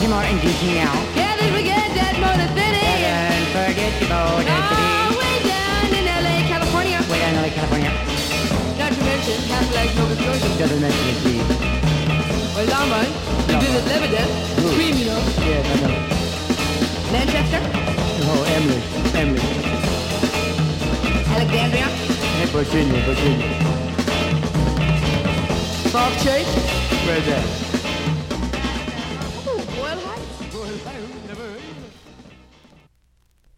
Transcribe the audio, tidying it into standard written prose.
Baltimore and DC now. Can't forget that Motor City. Can't forget the Motor City. Way down in LA, California. Way down in LA, California. Not to mention Castle Lake, Nova Scotia. Doesn't mention it, please. Well, Longmont. We visit Lebanon. Queen, you know. Yeah, no. Manchester. Oh, Emily. Alexandria. Hey, Virginia. Falls Church. Where's that?